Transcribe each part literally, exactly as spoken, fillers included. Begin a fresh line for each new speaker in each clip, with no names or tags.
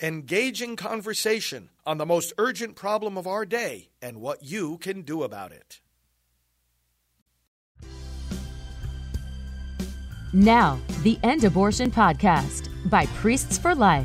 Engaging conversation on the most urgent problem of our day and what you can do about it.
Now, the End Abortion Podcast by Priests for Life.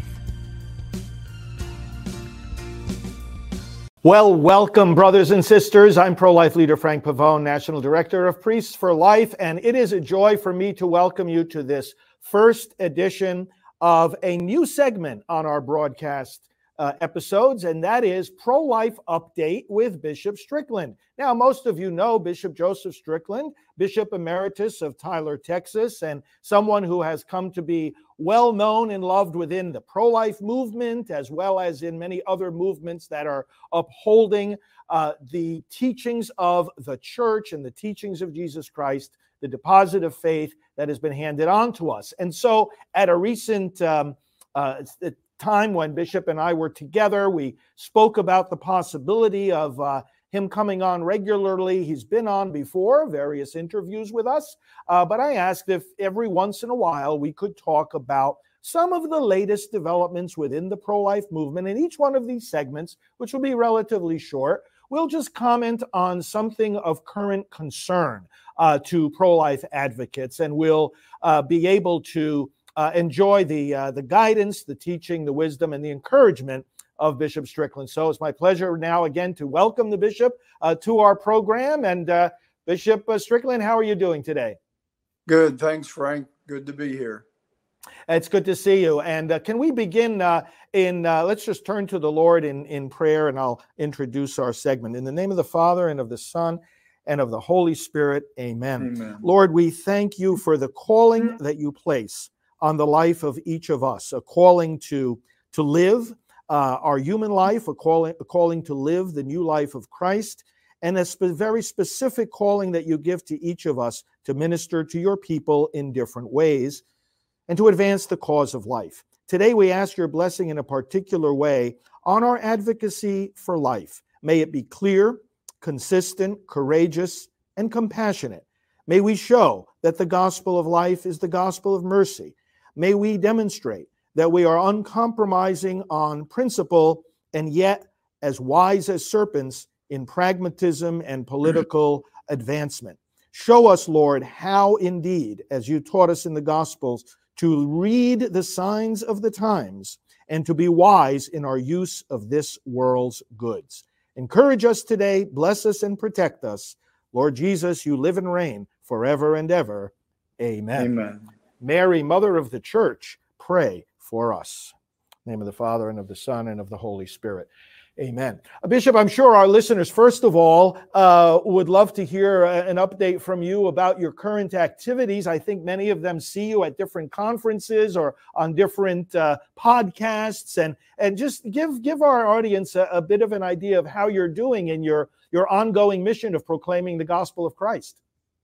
Well, welcome, brothers and sisters. I'm pro-life leader Frank Pavone, National Director of Priests for Life, and it is a joy for me to welcome you to this first edition of a new segment on our broadcast uh, episodes, and that is Pro-Life Update with Bishop Strickland. Now, most of you know Bishop Joseph Strickland, Bishop Emeritus of Tyler, Texas, and someone who has come to be well known and loved within the pro-life movement, as well as in many other movements that are upholding uh, the teachings of the church and the teachings of Jesus Christ, the deposit of faith that has been handed on to us. And so at a recent um, uh, time when Bishop and I were together, we spoke about the possibility of uh, him coming on regularly. He's been on before, various interviews with us, uh, but I asked if every once in a while we could talk about some of the latest developments within the pro-life movement. In each one of these segments, which will be relatively short, we'll just comment on something of current concern uh, to pro-life advocates, and we'll uh, be able to uh, enjoy the uh, the guidance, the teaching, the wisdom, and the encouragement of Bishop Strickland. So it's my pleasure now again to welcome the Bishop uh, to our program. And uh, Bishop uh, Strickland, how are you doing today?
Good, thanks, Frank. Good to be here.
It's good to see you. And uh, can we begin uh, in, uh, let's just turn to the Lord in, in prayer, and I'll introduce our segment. In the name of the Father, and of the Son, and of the Holy Spirit, amen.
Amen.
Lord, we thank you for the calling that you place on the life of each of us, a calling to, to live uh, our human life, a calling, a calling to live the new life of Christ, and a spe- very specific calling that you give to each of us to minister to your people in different ways and to advance the cause of life. Today, we ask your blessing in a particular way on our advocacy for life. May it be clear, consistent, courageous, and compassionate. May we show that the gospel of life is the gospel of mercy. May we demonstrate that we are uncompromising on principle and yet as wise as serpents in pragmatism and political advancement. Show us, Lord, how indeed, as you taught us in the Gospels, to read the signs of the times and to be wise in our use of this world's goods. Encourage us today, bless us and protect us. Lord Jesus, you live and reign forever and ever. Amen.
Amen.
Mary, Mother of the Church, pray for us. In the name of the Father, and of the Son, and of the Holy Spirit. Amen. Uh, Bishop, I'm sure our listeners, first of all, uh, would love to hear uh, an update from you about your current activities. I think many of them see you at different conferences or on different uh, podcasts, and and just give give our audience a, a bit of an idea of how you're doing in your, your ongoing mission of proclaiming the gospel of Christ.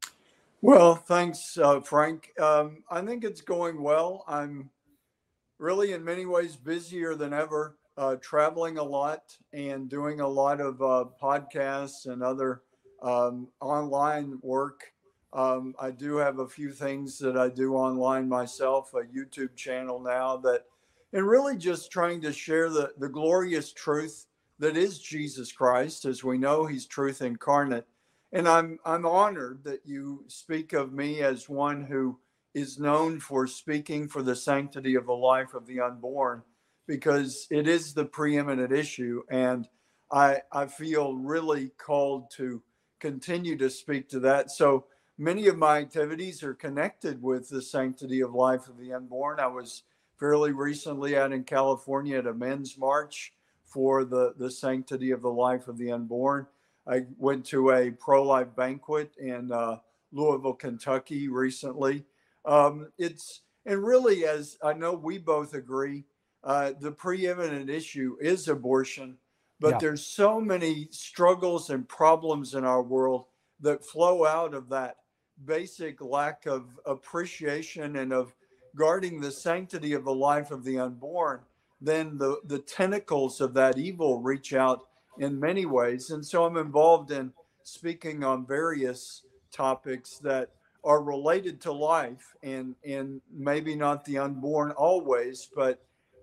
Well, thanks, uh, Frank. Um, I think it's going well. I'm really in many ways busier than ever. Uh, traveling a lot and doing a lot of uh, podcasts and other um, online work. Um, I do have a few things that I do online myself, a YouTube channel now that, and really just trying to share the, the glorious truth that is Jesus Christ. As we know, he's truth incarnate. And I'm, I'm honored that you speak of me as one who is known for speaking for the sanctity of the life of the unborn, because it is the preeminent issue. And I, I feel really called to continue to speak to that. So many of my activities are connected with the sanctity of life of the unborn. I was fairly recently out in California at a men's march for the, the sanctity of the life of the unborn. I went to a pro-life banquet in uh, Louisville, Kentucky recently. Um, it's, and really, as I know we both agree, Uh, the preeminent issue is abortion, but
Yeah.
there's so many struggles and problems in our world that flow out of that basic lack of appreciation and of guarding the sanctity of the life of the unborn. Then the, the tentacles of that evil reach out in many ways. And so I'm involved in speaking on various topics that are related to life, and, and maybe not the unborn always, but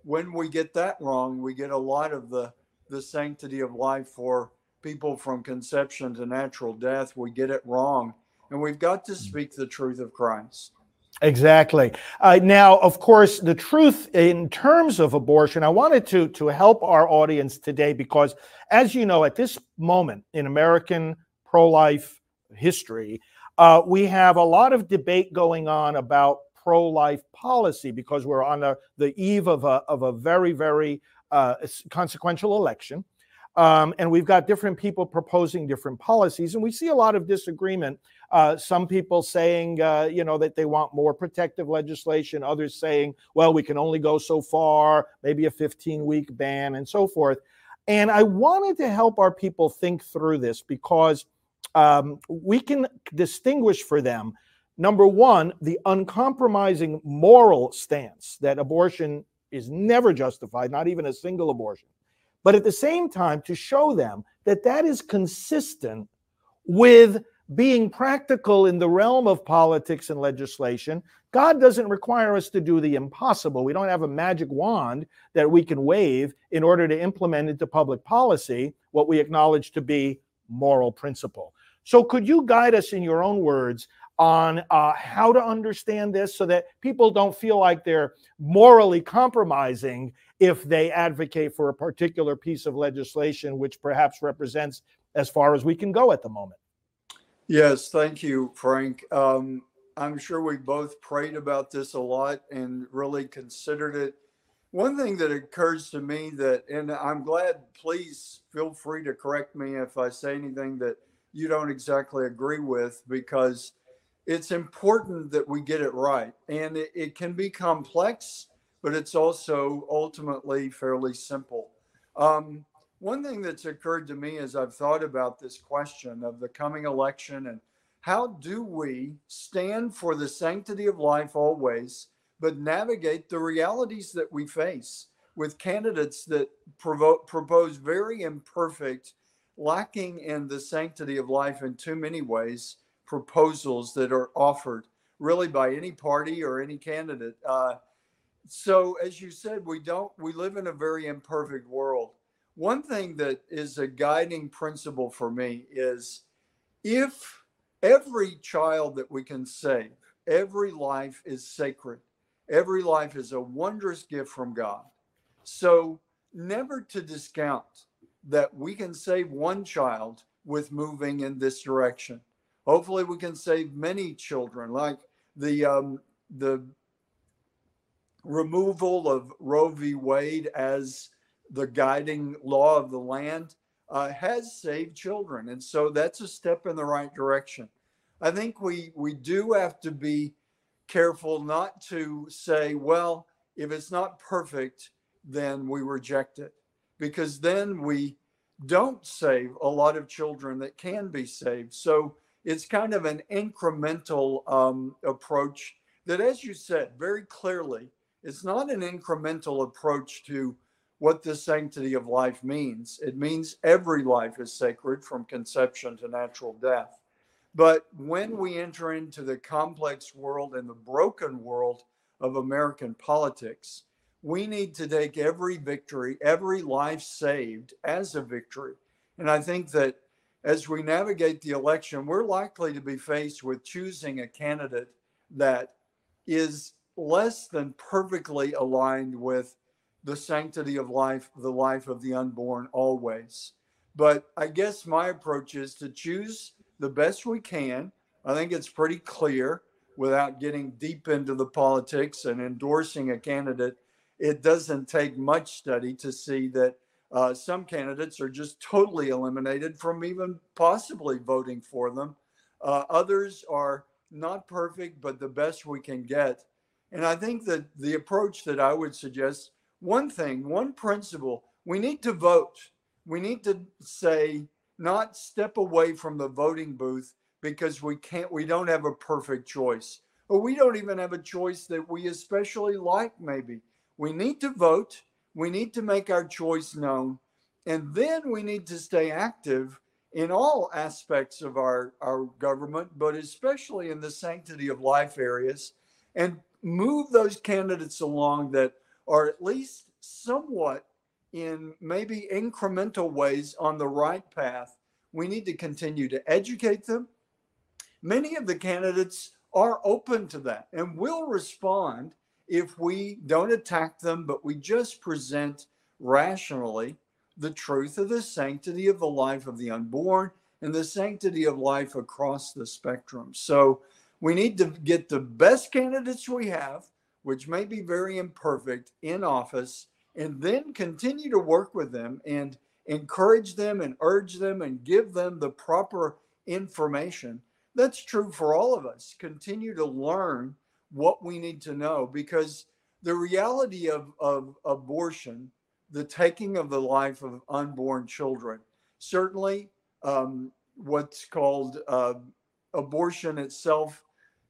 when we get that wrong, we get a lot of the, the sanctity of life for people from conception to natural death. We get it wrong. And we've got to speak the truth of Christ.
Exactly. Uh, now, of course, the truth in terms of abortion, I wanted to, to help our audience today because, as you know, at this moment in American pro-life history, uh, we have a lot of debate going on about pro-life policy because we're on the, the eve of a, of a very, very uh, consequential election. Um, and we've got different people proposing different policies, and we see a lot of disagreement. Uh, some people saying, uh, you know, that they want more protective legislation. Others saying, well, we can only go so far, maybe a fifteen-week ban and so forth. And I wanted to help our people think through this because um, we can distinguish for them, number one, the uncompromising moral stance that abortion is never justified, not even a single abortion. But at the same time, to show them that that is consistent with being practical in the realm of politics and legislation. God doesn't require us to do the impossible. We don't have a magic wand that we can wave in order to implement into public policy what we acknowledge to be moral principle. So could you guide us in your own words on uh, how to understand this so that people don't feel like they're morally compromising if they advocate for a particular piece of legislation, which perhaps represents as far as we can go at the moment?
Yes, thank you, Frank. Um, I'm sure we both prayed about this a lot and really considered it. One thing that occurs to me that, and I'm glad, please feel free to correct me if I say anything that you don't exactly agree with, because it's important that we get it right. And it, it can be complex, but it's also ultimately fairly simple. Um, one thing that's occurred to me as I've thought about this question of the coming election and how do we stand for the sanctity of life always, but navigate the realities that we face with candidates that provo- propose very imperfect, lacking in the sanctity of life in too many ways, proposals that are offered really by any party or any candidate. Uh, so as you said, we don't, we live in a very imperfect world. One thing that is a guiding principle for me is if every child that we can save, every life is sacred. Every life is a wondrous gift from God. So never to discount that we can save one child with moving in this direction. Hopefully we can save many children, like the um, the removal of Roe v. Wade as the guiding law of the land uh, has saved children. And so that's a step in the right direction. I think we, we do have to be careful not to say, well, if it's not perfect, then we reject it, because then we don't save a lot of children that can be saved. So it's kind of an incremental um, approach that, as you said very clearly, it's not an incremental approach to what the sanctity of life means. It means every life is sacred from conception to natural death. But when we enter into the complex world and the broken world of American politics, we need to take every victory, every life saved as a victory. And I think that as we navigate the election, we're likely to be faced with choosing a candidate that is less than perfectly aligned with the sanctity of life, the life of the unborn always. But I guess my approach is to choose the best we can. I think it's pretty clear without getting deep into the politics and endorsing a candidate. It doesn't take much study to see that uh, some candidates are just totally eliminated from even possibly voting for them. Uh, others are not perfect, but the best we can get. And I think that the approach that I would suggest, one thing, one principle, we need to vote. We need to say, not step away from the voting booth because we can't, we don't have a perfect choice, or we don't even have a choice that we especially like maybe. We need to vote. We need to make our choice known. And then we need to stay active in all aspects of our, our government, but especially in the sanctity of life areas, and move those candidates along that are at least somewhat in maybe incremental ways on the right path, we need to continue to educate them. Many of the candidates are open to that and will respond if we don't attack them, but we just present rationally the truth of the sanctity of the life of the unborn and the sanctity of life across the spectrum. So we need to get the best candidates we have, which may be very imperfect, in office, and then continue to work with them and encourage them and urge them and give them the proper information. That's true for all of us. Continue to learn what we need to know, because the reality of, of abortion, the taking of the life of unborn children, certainly um, what's called uh, abortion itself,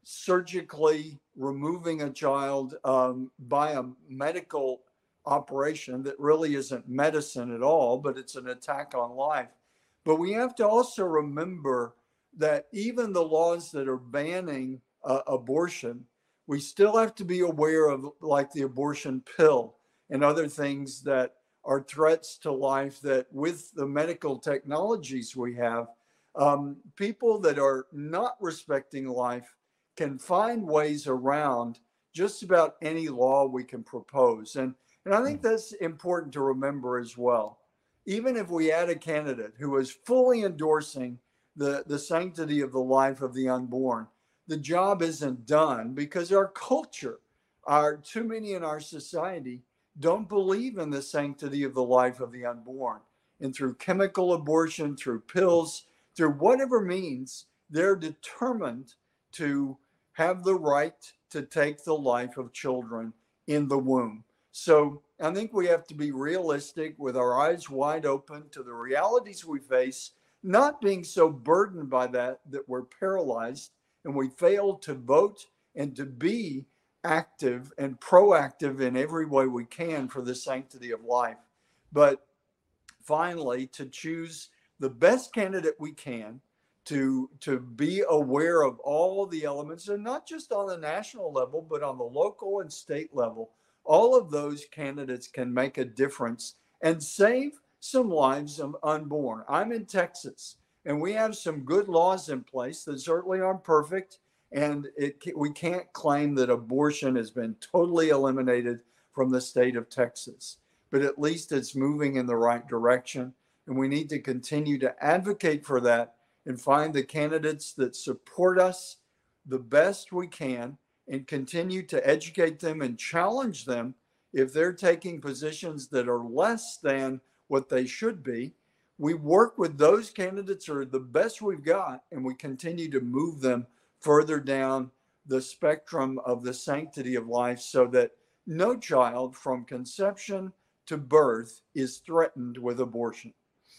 surgically removing a child um, by a medical operation that really isn't medicine at all, but it's an attack on life. But we have to also remember that even the laws that are banning uh, abortion, we still have to be aware of, like the abortion pill and other things that are threats to life, that with the medical technologies we have, um, people that are not respecting life can find ways around just about any law we can propose. And, and I think that's important to remember as well. Even if we had a candidate who is fully endorsing the, the sanctity of the life of the unborn, the job isn't done, because our culture, our too many in our society don't believe in the sanctity of the life of the unborn. And through chemical abortion, through pills, through whatever means, they're determined to have the right to take the life of children in the womb. So I think we have to be realistic, with our eyes wide open to the realities we face, not being so burdened by that that we're paralyzed and we fail to vote and to be active and proactive in every way we can for the sanctity of life. But finally, to choose the best candidate we can, to, to be aware of all the elements, and not just on the national level, but on the local and state level. All of those candidates can make a difference and save some lives of unborn. I'm in Texas, and we have some good laws in place that certainly aren't perfect. And it, we can't claim that abortion has been totally eliminated from the state of Texas, but at least it's moving in the right direction. And we need to continue to advocate for that and find the candidates that support us the best we can, and continue to educate them and challenge them if they're taking positions that are less than what they should be. We work with those candidates who are the best we've got, and we continue to move them further down the spectrum of the sanctity of life, so that no child from conception to birth is threatened with abortion.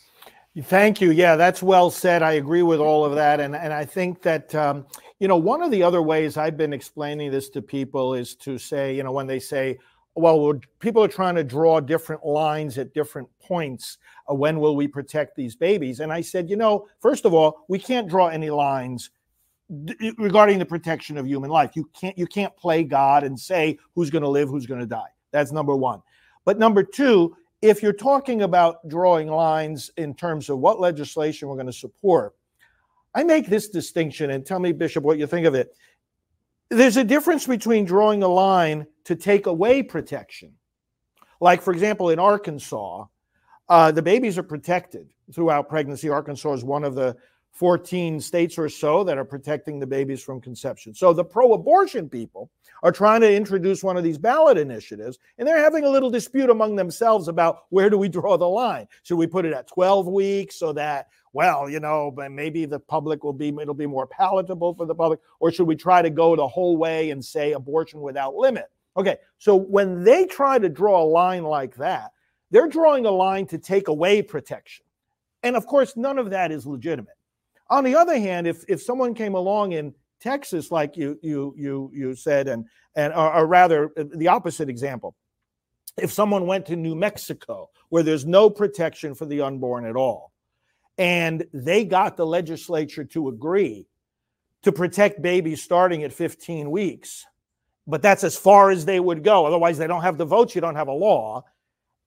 Thank you. Yeah, that's well said. I agree with all of that. And, and I think that, um, you know, one of the other ways I've been explaining this to people is to say, you know, when they say, well, we're, people are trying to draw different lines at different points. Uh, when will we protect these babies? And I said, you know, first of all, we can't draw any lines d- regarding the protection of human life. You can't, you can't play God and say who's going to live, who's going to die. That's number one. But number two, if you're talking about drawing lines in terms of what legislation we're going to support, I make this distinction, and tell me, Bishop, what you think of it. There's a difference between drawing a line to take away protection. Like, for example, in Arkansas, uh, the babies are protected throughout pregnancy. Arkansas is one of the fourteen states or so that are protecting the babies from conception. So the pro-abortion people are trying to introduce one of these ballot initiatives, and they're having a little dispute among themselves about where do we draw the line? Should we put it at twelve weeks so that, well, you know, maybe the public will be, it'll be more palatable for the public, or should we try to go the whole way and say abortion without limit? Okay, so when they try to draw a line like that, they're drawing a line to take away protection. And of course, none of that is legitimate. On the other hand, if, if someone came along in Texas, like you you you you said, and and or, or rather the opposite example, if someone went to New Mexico where there's no protection for the unborn at all, and they got the legislature to agree to protect babies starting at fifteen weeks, but that's as far as they would go. Otherwise, they don't have the votes. You don't have a law.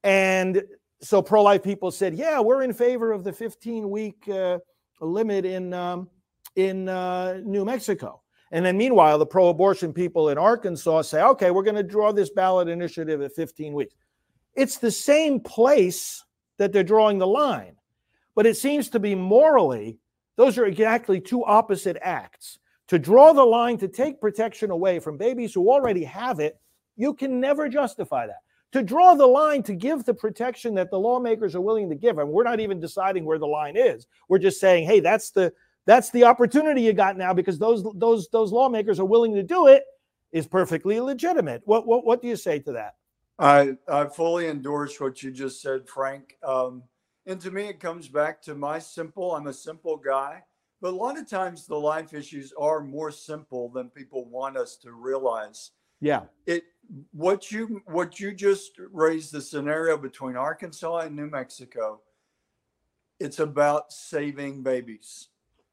And so pro-life people said, yeah, we're in favor of the fifteen-week uh, limit in, um, in uh, New Mexico. And then meanwhile, the pro-abortion people in Arkansas say, okay, we're going to draw this ballot initiative at fifteen weeks. It's the same place that they're drawing the line. But it seems to be morally, those are exactly two opposite acts. To draw the line to take protection away from babies who already have it, you can never justify that. To draw the line to give the protection that the lawmakers are willing to give, and we're not even deciding where the line is. We're just saying, hey, that's the that's the opportunity you got now because those those those lawmakers are willing to do it, is perfectly legitimate. What what what do you say to that?
I I fully endorse what you just said, Frank. Um, and to me, it comes back to my simple. I'm a simple guy, but a lot of times the life issues are more simple than people want us to realize.
Yeah.
It what you what you just raised, the scenario between Arkansas and New Mexico. It's about saving babies.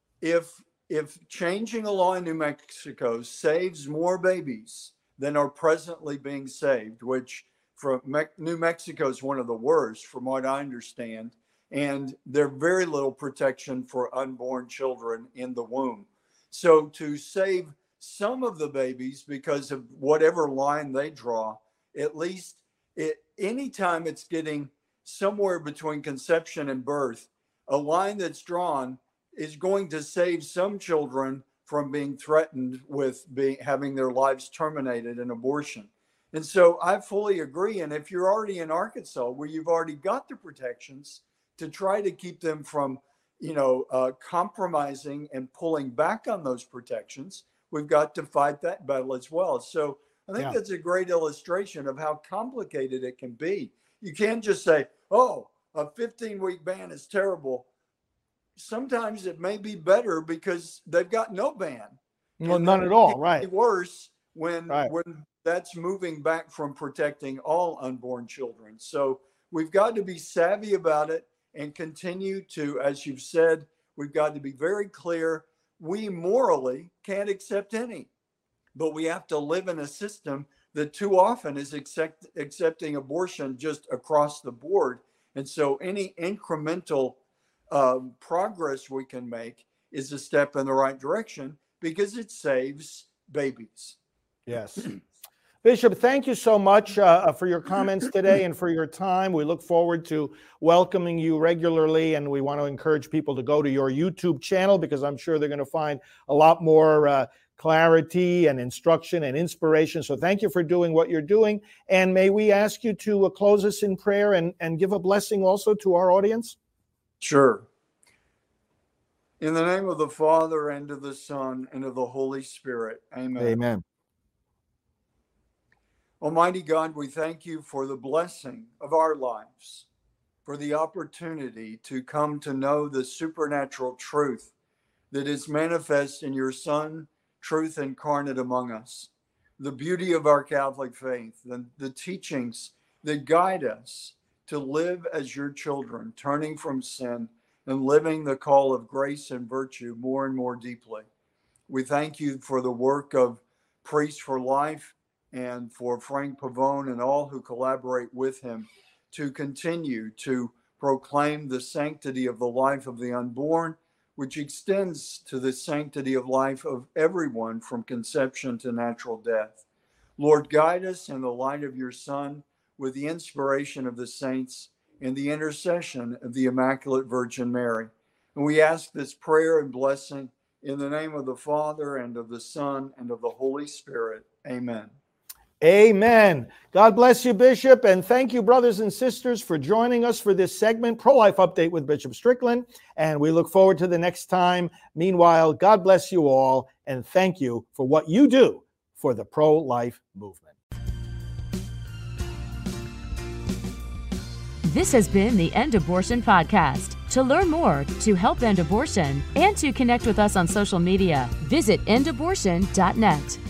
If if changing a law in New Mexico saves more babies than are presently being saved, which from Me- New Mexico is one of the worst, from what I understand, and there's very little protection for unborn children in the womb. So to save some of the babies because of whatever line they draw, at least it, anytime it's getting somewhere between conception and birth, a line that's drawn is going to save some children from being threatened with being, having their lives terminated in abortion. And so I fully agree. And if you're already in Arkansas, where you've already got the protections, to try to keep them from, you know, uh, compromising and pulling back on those protections, we've got to fight that battle as well. So I think yeah. that's a great illustration of how complicated it can be. You can't just say, oh, a fifteen-week ban is terrible. Sometimes it may be better because they've got no ban.
Well, none at all, right?
Worse when
right.
when that's moving back from protecting all unborn children. So we've got to be savvy about it and continue to, as you've said, we've got to be very clear. We morally can't accept any, but we have to live in a system that too often is accept, accepting abortion just across the board. And so any incremental Um, progress we can make is a step in the right direction because it saves babies.
Yes. Bishop, thank you so much uh, for your comments today and for your time. We look forward to welcoming you regularly, and we want to encourage people to go to your YouTube channel because I'm sure they're going to find a lot more uh, clarity and instruction and inspiration. So thank you for doing what you're doing. And may we ask you to uh, close us in prayer and, and give a blessing also to our audience?
Sure. In the name of the Father, and of the Son, and of the Holy Spirit. Amen.
Amen.
Almighty God, we thank you for the blessing of our lives, for the opportunity to come to know the supernatural truth that is manifest in your Son, truth incarnate among us, the beauty of our Catholic faith, and the teachings that guide us to live as your children, turning from sin and living the call of grace and virtue more and more deeply. We thank you for the work of Priests for Life and for Frank Pavone and all who collaborate with him to continue to proclaim the sanctity of the life of the unborn, which extends to the sanctity of life of everyone from conception to natural death. Lord, guide us in the light of your Son, with the inspiration of the saints and the intercession of the Immaculate Virgin Mary. And we ask this prayer and blessing in the name of the Father, and of the Son, and of the Holy Spirit. Amen.
Amen. God bless you, Bishop. And thank you, brothers and sisters, for joining us for this segment, Pro-Life Update with Bishop Strickland. And we look forward to the next time. Meanwhile, God bless you all. And thank you for what you do for the pro-life movement.
This has been the End Abortion Podcast. To learn more, to help end abortion, and to connect with us on social media, visit end abortion dot net.